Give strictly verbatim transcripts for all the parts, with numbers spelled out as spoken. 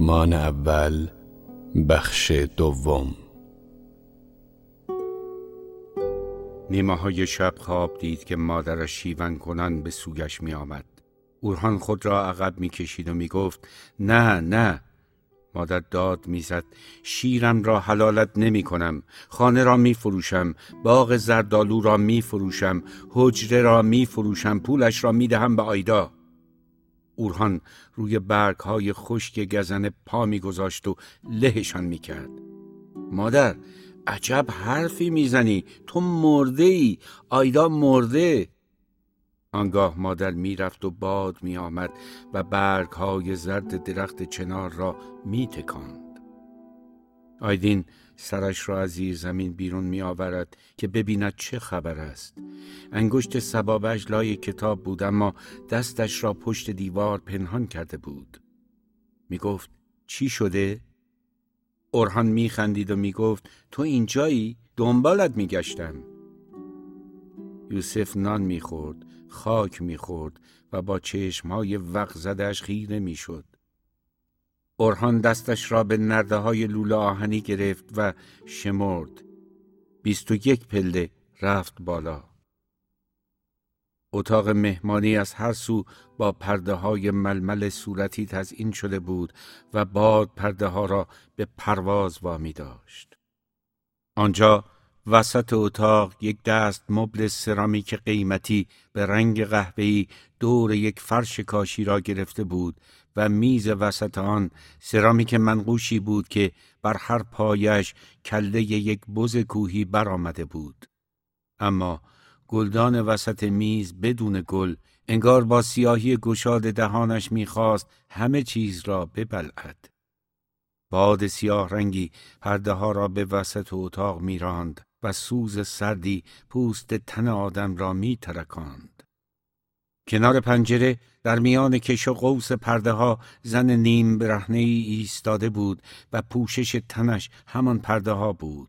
آسمان اول بخش دوم. نیمه های شب خواب دید که مادرش شیون کنان به سویش می آمد. اورهان خود را عقب می کشید و می گفت نه نه. مادر داد می زد شیرم را حلالت نمی کنم، خانه را می فروشم، باغ زردالو را می فروشم، حجره را می فروشم، پولش را می دهم به آیدا. اورهان روی برگ های خشک گزنه پا می گذاشت و لهشان می کرد. مادر عجب حرفی می زنی، تو مرده ای، آیدا مرده. آنگاه مادر می رفت و باد می آمد و برگ های زرد درخت چنار را می تکاند. آیدین سرش را از زیر زمین بیرون می آورد که ببیند چه خبر است. انگشت سبابش لای کتاب بود، اما دستش را پشت دیوار پنهان کرده بود. می گفت چی شده؟ اورهان می خندید و می گفت تو اینجایی؟ دنبالت می گشتم. یوسف نان می خورد، خاک می خورد و با چشمهای وق زدش خیره می شد. اورهان دستش را به نرده های لوله آهنی گرفت و شمرد. بیست و یک پله رفت بالا. اتاق مهمانی از هر سو با پرده های ململ صورتی تزئین شده بود و باد پرده ها را به پرواز وامی داشت. آنجا وسط اتاق یک دست مبل سرامیک قیمتی به رنگ قهوه‌ای دور یک فرش کاشی را گرفته بود و میز وسط آن سرامیک منقوشی بود که بر هر پایش کله یک بز کوهی برآمده بود. اما گلدان وسط میز بدون گل، انگار با سیاهی گشاد دهانش می‌خواست همه چیز را ببلعد. باد سیاه رنگی پرده ها را به وسط اتاق می راند و سوز سردی پوست تن آدم را می ترکاند. کنار پنجره در میان کش و قوس پرده ها زن نیم برهنه ای ایستاده بود و پوشش تنش همان پرده ها بود.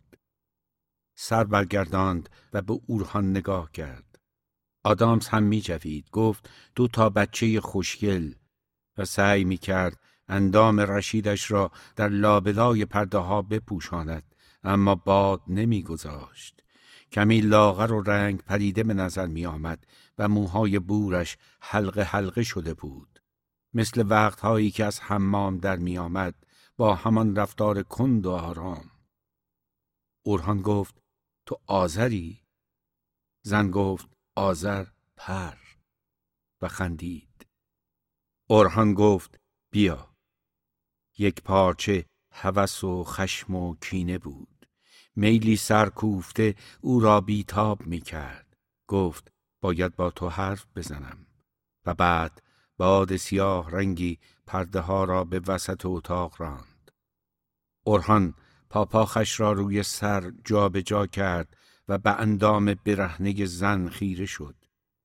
سر برگرداند و به اورهان نگاه کرد. آدامس هم می جوید. گفت دو تا بچه خوشگل و سعی می کرد اندام رشیدش را در لابلای پرده ها بپوشاند، اما باد نمی گذاشت. کمی لاغر و رنگ پریده به نظر می آمد و موهای بورش حلقه حلقه شده بود. مثل وقتهایی که از حمام در می آمد با همان رفتار کند و آرام. اورهان گفت تو آذری؟ زن گفت آذر پر و خندید. اورهان گفت بیا. یک پارچه هوس و خشم و کینه بود. میلی سرکوفته او را بیتاب می کرد. گفت باید با تو حرف بزنم. و بعد باد سیاه رنگی پرده ها را به وسط اتاق راند. اورهان پاپاخش را روی سر جا به جا کرد و به اندام برهنه زن خیره شد.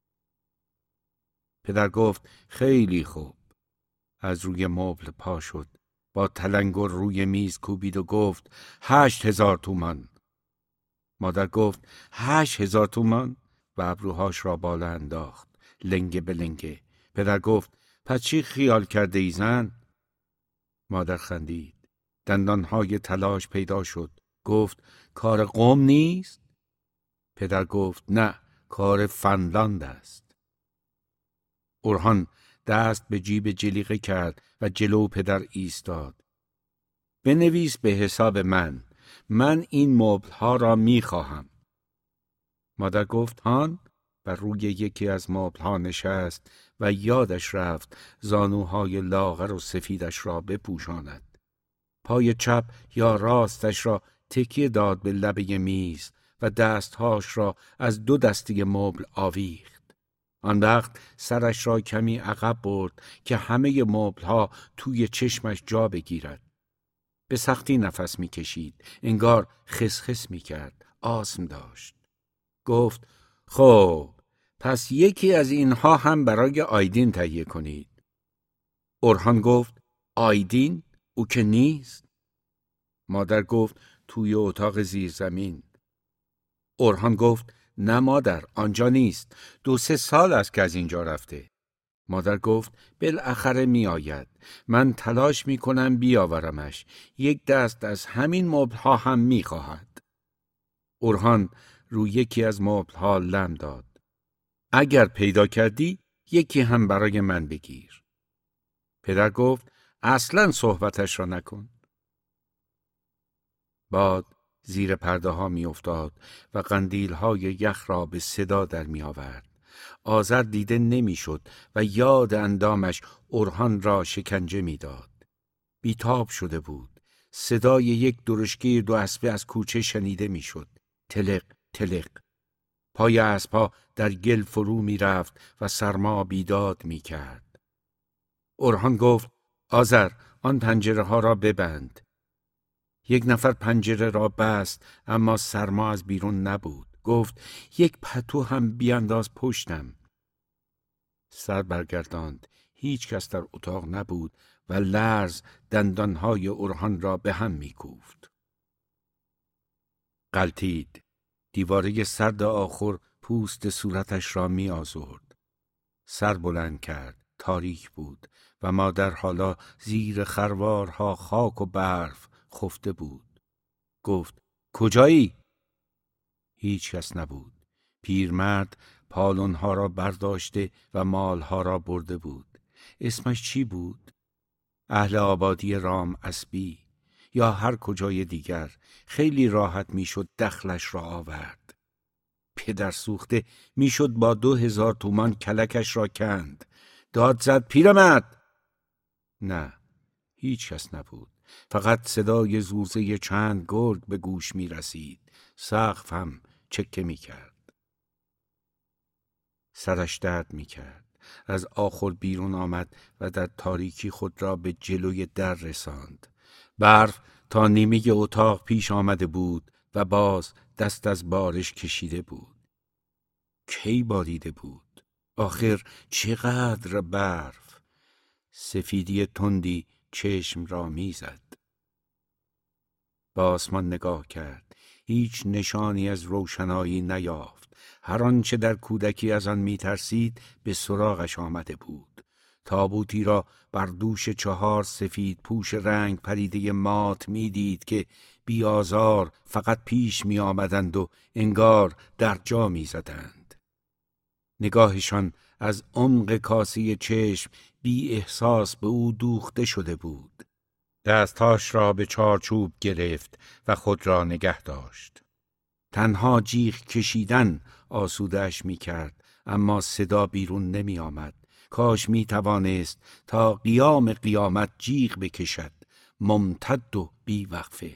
پدر گفت خیلی خوب. از روی مبل پا شد. با تلنگر روی میز کوبید و گفت هشت هزار تومان. مادر گفت هشت هزار تومان و ابروهاش را بالا انداخت لنگه به لنگه. پدر گفت پس چی خیال کرده ای زن؟ مادر خندید. دندانهای تلاش پیدا شد. گفت کار قوم نیست؟ پدر گفت نه، کار فنلاند است. اورهان دست به جیب جلیقه کرد و جلو پدر ایستاد. بنویس به حساب من. من این مبل ها را می خواهم. مادر گفت هان و روی یکی از مبل ها نشست و یادش رفت زانوهای لاغر و سفیدش را بپوشاند. پای چپ یا راستش را تکیه داد به لبه میز و دستهاش را از دو دسته مبل آویخت. آن وقت سرش را کمی عقب برد که همه مبلها توی چشمش جا بگیرد. به سختی نفس می کشید. انگار خسخس می کرد. آسم داشت. گفت خب پس یکی از اینها هم برای آیدین تهیه کنید. اورهان گفت آیدین؟ او که نیست. مادر گفت توی اتاق زیر زمین. اورهان گفت نه مادر، آنجا نیست. دو سه سال است که از اینجا رفته. مادر گفت بالاخره می آید. من تلاش می کنم بیاورمش. یک دست از همین مبلها هم می خواهد. اورهان روی یکی از مبلها لم داد. اگر پیدا کردی یکی هم برای من بگیر. پدر گفت اصلاً صحبتش را نکن. باد زیر پرده ها می افتاد و قندیل های یخ را به صدا در می آورد. آذر دیده نمی شد و یاد اندامش اورهان را شکنجه می داد. بیتاب شده بود. صدای یک درشگی دو اسبه از کوچه شنیده می شد. تلق تلق. پای اسبها در گل فرو می رفت و سرما بیداد می کرد. اورهان گفت آذر آن پنجره ها را ببند. یک نفر پنجره را بست اما سرما از بیرون نبود. گفت یک پتو هم بیانداز پشتم. سر برگرداند. هیچ کس در اتاق نبود و لرز دندانهای اورهان را به هم می کوفت. غلتید. دیواره سرد آخر پوست صورتش را می آزرد. سر بلند کرد. تاریک بود و مادر حالا زیر خروارها خاک و برف خفته بود. گفت کجایی؟ هیچ کس نبود. پیرمرد پالونها را برداشته و مالها را برده بود. اسمش چی بود؟ اهل آبادی رام اسبی یا هر کجای دیگر. خیلی راحت میشد دخلش را آورد. پدر سوخته میشد با دو هزار تومان کلکش را کند. داد زد پیرمرد. نه، هیچ کس نبود. فقط صدای زوزه چند گرگ به گوش می رسید. سقف هم چکه می کرد. سرش درد می کرد. از آخر بیرون آمد و در تاریکی خود را به جلوی در رساند. برف تا نیمه اتاق پیش آمده بود و باز دست از بارش کشیده بود. کی باریده بود؟ آخر چقدر برف؟ سفیدی تندی چشم را میزد. به آسمان نگاه کرد. هیچ نشانی از روشنایی نیافت. هر آنچه در کودکی از آن میترسید به سراغش آمده بود. تابوتی را بر دوش چهار سفید پوش رنگ پریده مات میدید که بی آزار فقط پیش می آمدند و انگار در جا می زدند. نگاهشان از عمق کاسه چشم بی احساس به او دوخته شده بود. دستهاش را به چارچوب گرفت و خود را نگه داشت. تنها جیغ کشیدن آسوده‌اش می کرد اما صدا بیرون نمی آمد. کاش می توانست تا قیام قیامت جیغ بکشد، ممتد و بی وقفه.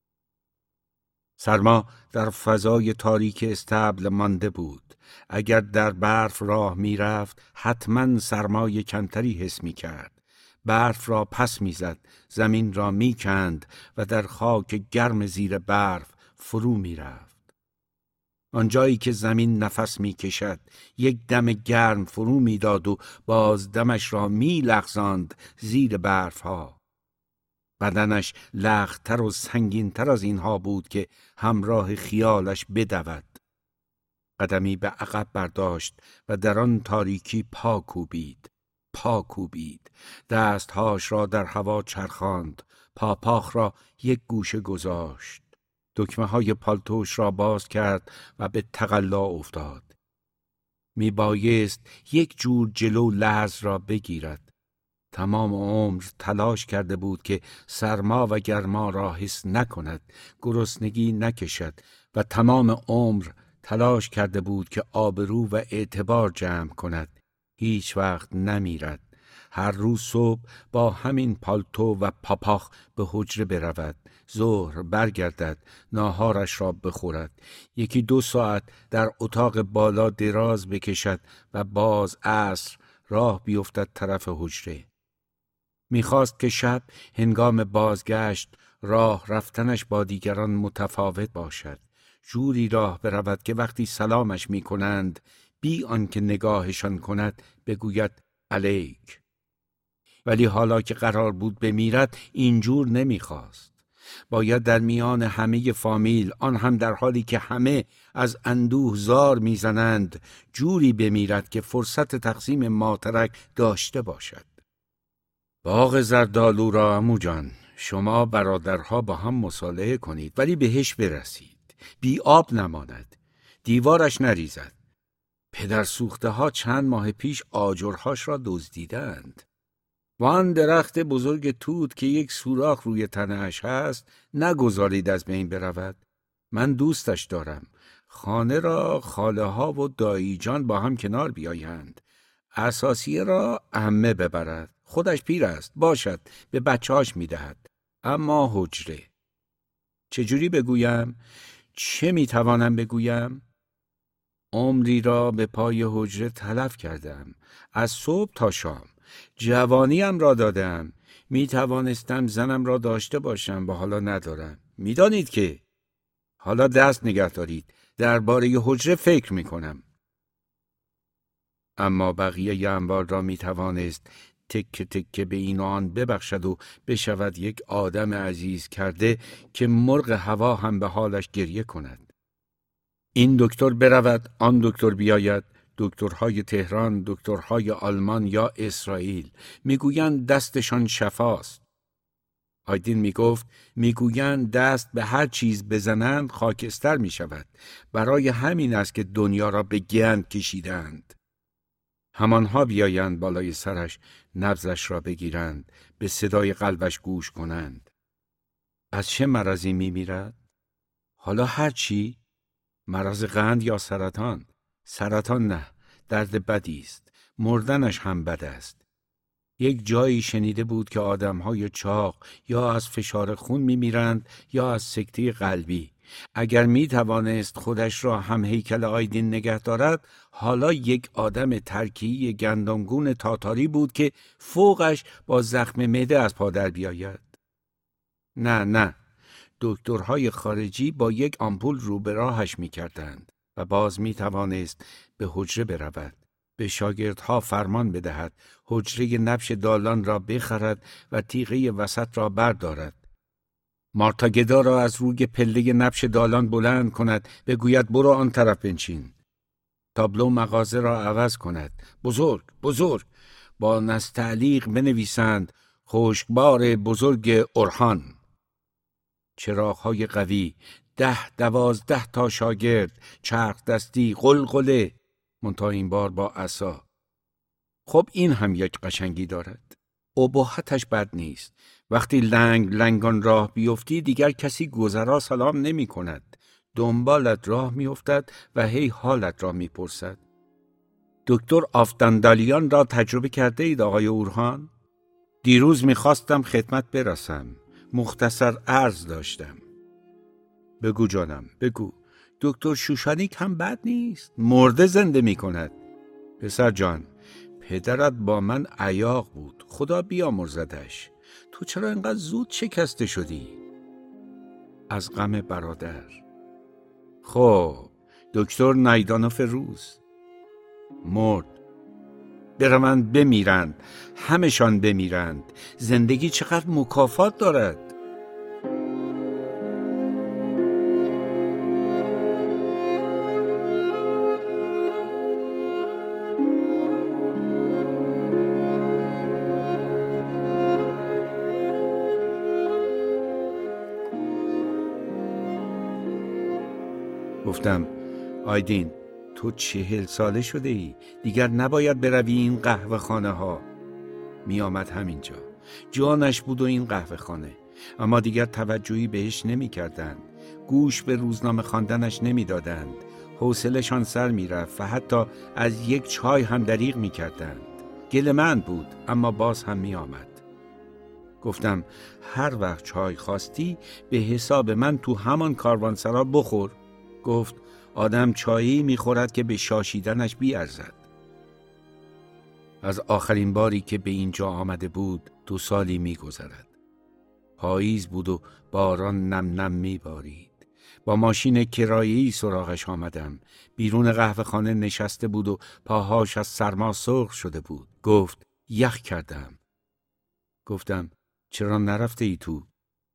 سرما در فضای تاریک استبل مانده بود. اگر در برف راه می رفت حتما سرمای کمتری حس می کرد. برف را پس می زد، زمین را می کند و در خاک گرم زیر برف فرو می رفت. آنجایی که زمین نفس می کشد یک دم گرم فرو می داد و باز دمش را می لغزاند زیر برف ها. بدنش لختر و سنگینتر از اینها بود که همراه خیالش بدود. قدمی به عقب برداشت و در آن تاریکی پا کوبید. پا کوبید. دستهاش را در هوا چرخاند. پاپاخ را یک گوشه گذاشت. دکمه های پالتوش را باز کرد و به تقلا افتاد. می بایست یک جور جلو لرز را بگیرد. تمام عمر تلاش کرده بود که سرما و گرما را حس نکند، گرسنگی نکشد و تمام عمر تلاش کرده بود که آبرو و اعتبار جمع کند. هیچ وقت نمیرد. هر روز صبح با همین پالتو و پاپاخ به حجره برود. ظهر برگردد، ناهارش را بخورد. یکی دو ساعت در اتاق بالا دراز بکشد و باز عصر راه بیفتد طرف حجره. میخواست که شب هنگام بازگشت راه رفتنش با دیگران متفاوت باشد. جوری راه برود که وقتی سلامش میکنند بی آنکه نگاهشان کند بگوید علیک. ولی حالا که قرار بود بمیرد اینجور نمیخواست. باید در میان همه فامیل، آن هم در حالی که همه از اندوه زار میزنند، جوری بمیرد که فرصت تقسیم ماترک داشته باشد. باغ زردآلو را عمو جان، شما برادرها با هم مصالحه کنید ولی بهش برسید. بی آب نماند، دیوارش نریزد. پدر سوخته ها چند ماه پیش آجرهاش را دزدیدند. وان درخت بزرگ توت که یک سوراخ روی تنه‌اش هست نگذارید از بین برود. من دوستش دارم. خانه را خاله ها و دایی جان با هم کنار بیایند. اساسیه را عمه ببرد. خودش پیر است، باشد، به بچه‌هاش میدهد. اما حجره چجوری بگویم؟ چه میتوانم بگویم؟ عمری را به پای حجره تلف کردم، از صبح تا شام. جوانیم را دادم. می توانستم زنم را داشته باشم و حالا ندارم. می دانید که حالا دست نگه دارید، درباره حجره فکر می کنم. اما بقیه اموال را می توانست تکه تکه به این و آن ببخشد و بشود یک آدم عزیز کرده که مرغ هوا هم به حالش گریه کند. این دکتر برود، آن دکتر بیاید، دکترهای تهران، دکترهای آلمان یا اسرائیل، میگویند دستشان شفاست. آیدین میگفت میگویند دست به هر چیز بزنند خاکستر میشود. برای همین است که دنیا را به گند کشیدند. همانها بیایند بالای سرش، نبضش را بگیرند، به صدای قلبش گوش کنند. از چه مرضی میمیرد؟ حالا هر چی؟ مرض قند یا سرطان؟ سرطان نه، درد بدی است. مردنش هم بد است. یک جایی شنیده بود که آدم‌های چاق یا از فشار خون می‌میرند یا از سکته قلبی. اگر می‌توانست خودش را هم هیکل آیدین نگه دارد، حالا یک آدم ترکیبی گندمگون تاتاری بود که فوقش با زخم معده از پا در بیاید. نه نه، دکترهای خارجی با یک آمپول رو به راهش می‌کردند و باز می‌توانست به حجره برود. به شاگردها فرمان بدهد حجره نبش دالان را بخرد و تیغه وسط را بردارد. مارتا گدا را از روی پله نبش دالان بلند کند، بگوید برو آن طرف بنشین. تابلو مغازه را عوض کند. بزرگ بزرگ با نستعلیق بنویسند خشکبار بزرگ اورهان. چراغ‌های قوی، ده دوازده تا شاگرد، چرخ دستی، قلقله، منتها این بار با عصا. خب این هم یک قشنگی دارد. اباحتش بد نیست. وقتی لنگ لنگان راه بیفتی دیگر کسی گذرا سلام نمی کند. دنبالت راه می افتد و هی حالت را می پرسد. دکتر آفدندالیان را تجربه کرده اید آقای اورهان؟ دیروز می خواستم خدمت برسم. مختصر عرض داشتم. بگو جانم، بگو. دکتر شوشانیک هم بد نیست. مرده زنده می کند. پسر جان، پدرت با من عیاق بود. خدا بیامرزدش. تو چرا اینقدر زود شکسته شدی؟ از غم برادر. خب دکتر نیدانوف روز مرد. بروند بمیرند، همشان بمیرند. زندگی چقدر مکافات دارد. گفتم آیدین، تو چهل ساله شده ای، دیگر نباید بروی این قهوه خانه ها. می آمد همینجا. جانش بود و این قهوه خانه. اما دیگر توجهی بهش نمی کردند. گوش به روزنامه خواندنش نمی دادند. حوصله‌شان سر می رفت و حتی از یک چای هم دریغ می کردند. گله‌مند بود اما باز هم می آمد. گفتم هر وقت چای خواستی به حساب من تو همان کاروانسرا بخور. گفت آدم چایی میخورد که به شاشیدنش بیارزد. از آخرین باری که به اینجا آمده بود دو سالی میگذرد. پاییز بود و باران نم نم میبارید. با ماشین کرایه‌ای سراغش آمدم. بیرون قهوه خانه نشسته بود و پاهاش از سرما سرخ شده بود. گفت یخ کردم. گفتم چرا نرفته ای تو؟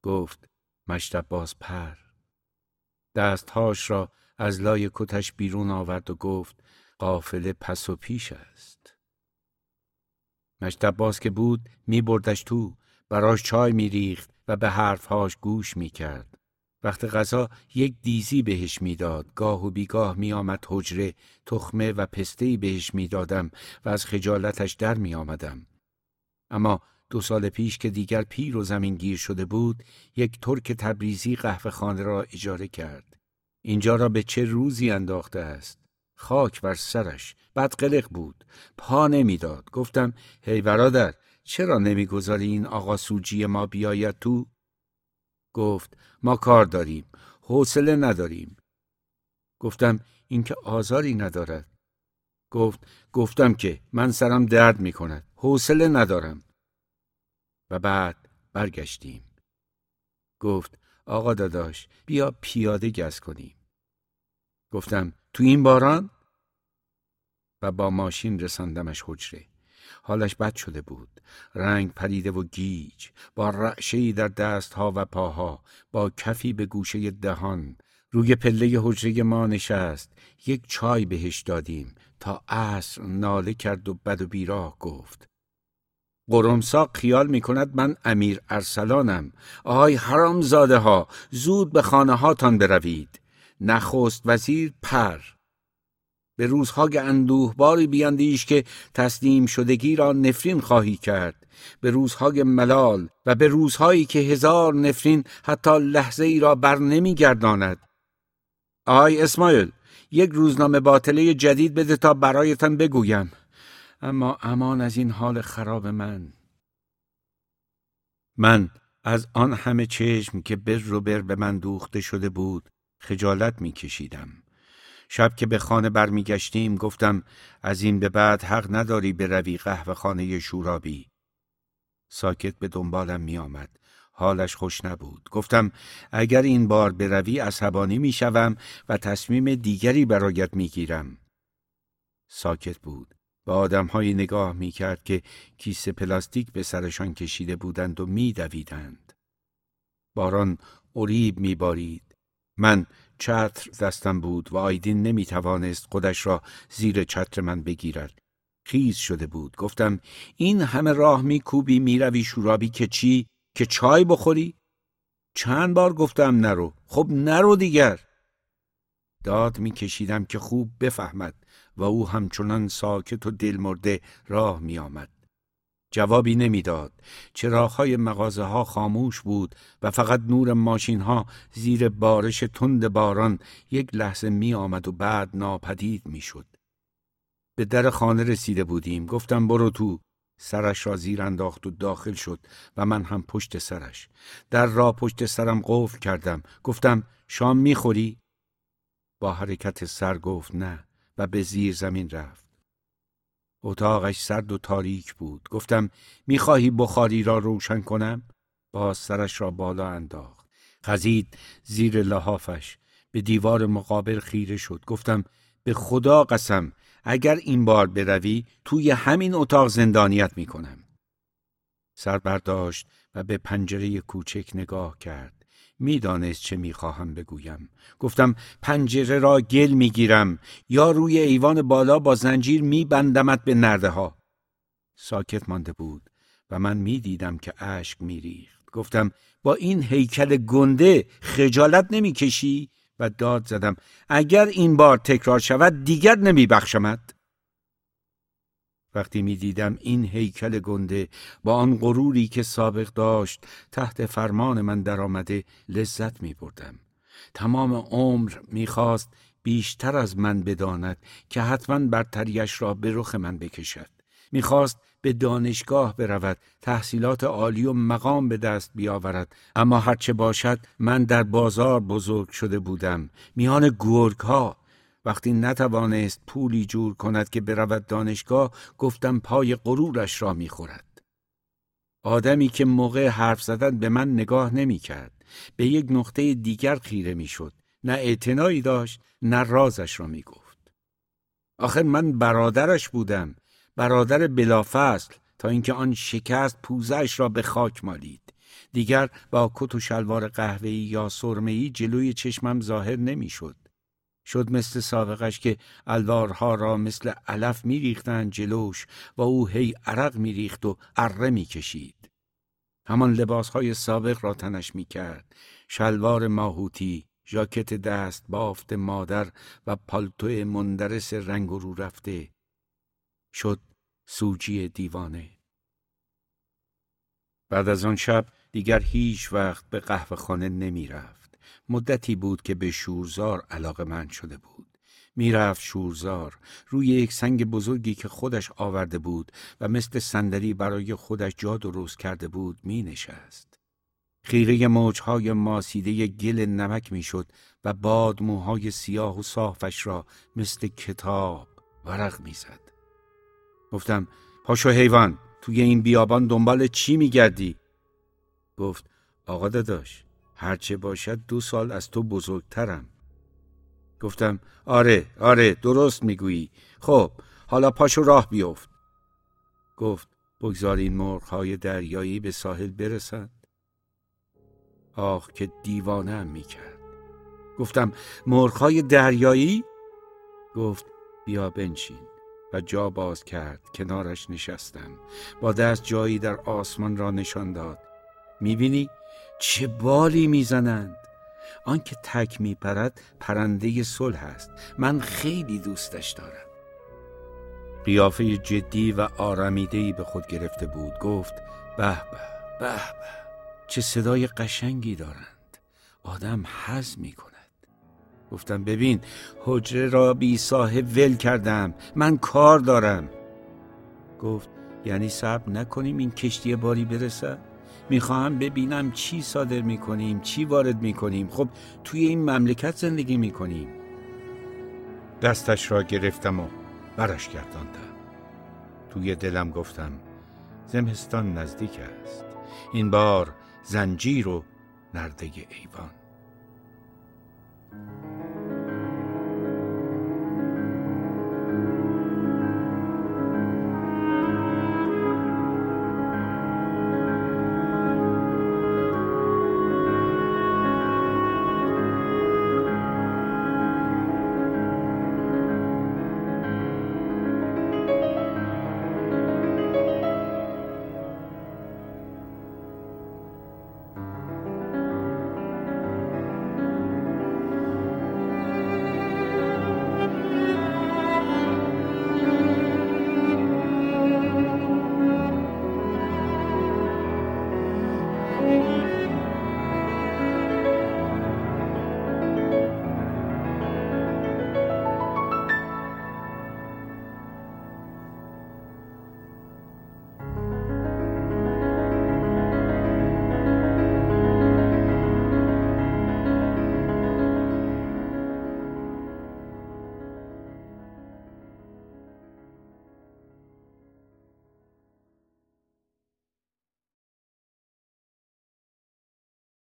گفت مجد عباس پر. دستهاش را از لای کتش بیرون آورد و گفت قافله پس و پیش است. مجد عباس که بود می بردش تو، براش چای می ریخت و به حرفهاش گوش می کرد. وقت غذا یک دیزی بهش می داد. گاه و بیگاه می آمد حجره، تخمه و پستهی بهش می دادم و از خجالتش در می آمدم. اما دو سال پیش که دیگر پیر و زمین گیر شده بود، یک ترک تبریزی قهوه خانه را اجاره کرد. اینجا را به چه روزی انداخته است؟ خاک بر سرش. بدقلق بود، پا نمیداد. گفتم هی برادر، چرا نمیگذاری این آقا سوجی ما بیاید تو؟ گفت ما کار داریم، حوصله نداریم. گفتم این که آزاری ندارد. گفت گفتم که من سرم درد میکند، حوصله ندارم. و بعد برگشتیم. گفت آقا داداش بیا پیاده گز کنیم. گفتم تو این باران؟ و با ماشین رساندمش حجره. حالش بد شده بود، رنگ پریده و گیج، با رعشه‌ای در دستها و پاها، با کفی به گوشه دهان. روی پله حجره ما نشست. یک چای بهش دادیم. تا عصر ناله کرد و بد و بیراه گفت قرمساق خیال می کند من امیر ارسلانم. آهای حرام زاده ها، زود به خانه هاتان بروید. نخست وزیر پر. به روزهای اندوهباری بیندیش که تسلیم شدگی را نفرین خواهی کرد. به روزهای ملال و به روزهایی که هزار نفرین حتی لحظه ای را بر نمی گرداند. آهای اسماعیل، یک روزنامه باطله جدید بده تا برایتان بگویم. اما امان از این حال خراب من. من از آن همه چشم که بر رو بر به من دوخته شده بود خجالت می کشیدم. شب که به خانه برمی گشتیم گفتم از این به بعد حق نداری بروی قهوه خانه شورابی. ساکت به دنبالم می آمد. حالش خوش نبود. گفتم اگر این بار بروی عصبانی می شوم و تصمیم دیگری برایت می گیرم. ساکت بود. به آدم‌هایی نگاه می‌کرد که کیسه پلاستیک به سرشان کشیده بودند و می‌دویدند. باران اریب می‌بارید. من چتر دستم بود و آیدین نمی‌توانست خودش را زیر چتر من بگیرد. خیز شده بود. گفتم این همه راه می‌کوبی می‌روی شورابی که چی؟ که چای بخوری؟ چند بار گفتم نرو. خب نرو دیگر. داد می‌کشیدم که خوب بفهمد و او همچنان ساکت و دلمرده راه می آمد. جوابی نمی داد. چراغ‌های مغازه‌ها خاموش بود و فقط نور ماشین‌ها زیر بارش تند باران یک لحظه می آمد و بعد ناپدید می شد. به در خانه رسیده بودیم. گفتم برو تو. سرش را زیر انداخت و داخل شد و من هم پشت سرش. در را پشت سرم قفل کردم. گفتم شام می خوری؟ با حرکت سر گفت نه و به زیر زمین رفت. اتاقش سرد و تاریک بود. گفتم میخواهی بخاری را روشن کنم؟ باز سرش را بالا انداخت. خزید زیر لحافش. به دیوار مقابل خیره شد. گفتم به خدا قسم اگر این بار بروی توی همین اتاق زندانیت میکنم. سر برداشت و به پنجره کوچک نگاه کرد. میدانست چه میخواهم بگویم. گفتم پنجره را گل میگیرم یا روی ایوان بالا با زنجیر میبندمت به نرده ها. ساکت مانده بود و من میدیدم که اشک میریخت. گفتم با این هیکل گنده خجالت نمیکشی؟ و داد زدم اگر این بار تکرار شود دیگر نمیبخشمت. وقتی می دیدم این هیکل گنده با آن غروری که سابق داشت تحت فرمان من در آمده لذت می بردم. تمام عمر می خواست بیشتر از من بداند که حتما برتریش را به رخ من بکشد. می خواست به دانشگاه برود، تحصیلات عالی و مقام به دست بیاورد. اما هرچه باشد من در بازار بزرگ شده بودم، میان گرگ ها. وقتی نتوانست پولی جور کند که برود دانشگاه گفتم پای غرورش را میخورد. آدمی که موقع حرف زدن به من نگاه نمی کرد. به یک نقطه دیگر خیره می شد. نه اعتنایی داشت نه رازش را می گفت. آخر من برادرش بودم. برادر بلافصل تا اینکه آن شکست پوزش را به خاک مالید. دیگر با کت و شلوار قهوه‌ای یا سرمه‌ای جلوی چشمم ظاهر نمی‌شد. شد مثل سابقش که الوارها را مثل علف می‌ریختند جلوش و او هی عرق می‌ریخت و اره می‌کشید. همان لباسهای سابق را تنش می‌کرد، شلوار ماهوتی، ژاکت دست بافت مادر و پالتو مندرس رنگ و رو رفته. شد سوجی دیوانه. بعد از آن شب دیگر هیچ وقت به قهوه خانه نمی رفت. مدتی بود که به شورزار علاقه‌مند شده بود. می رفت شورزار روی یک سنگ بزرگی که خودش آورده بود و مثل صندلی برای خودش جا درست کرده بود می نشست. خیره موجهای ماسیده گل نمک می شد و باد موهای سیاه و صافش را مثل کتاب ورق می زد. گفتم پاشو حیوان، توی این بیابان دنبال چی می گردی؟ گفت آقا داداش، هرچه باشد دو سال از تو بزرگترم. گفتم آره آره درست میگویی. خب حالا پاشو راه بیفت. گفت بگذار این مرغ‌های دریایی به ساحل برسند. آخ که دیوانه‌ام میکرد. گفتم مرغ‌های دریایی؟ گفت بیا بنشین و جا باز کرد. کنارش نشستم. با دست جایی در آسمان را نشان داد. میبینی چه بالی میزنند؟ آن که تک میپرد پرنده صلح است. من خیلی دوستش دارم. قیافه جدی و آرامیده‌ای به خود گرفته بود. گفت به به به به، چه صدای قشنگی دارند. آدم حظ میکند. گفتم ببین، حجره را بی صاحب ول کردم، من کار دارم. گفت یعنی صبر نکنیم این کشتی باری برسه؟ میخواهم ببینم چی صادر میکنیم، چی وارد میکنیم. خب توی این مملکت زندگی میکنیم. دستش را گرفتم و برش گرداندم. توی دلم گفتم زمستان نزدیک است. این بار زنجیر و نرده ایوان.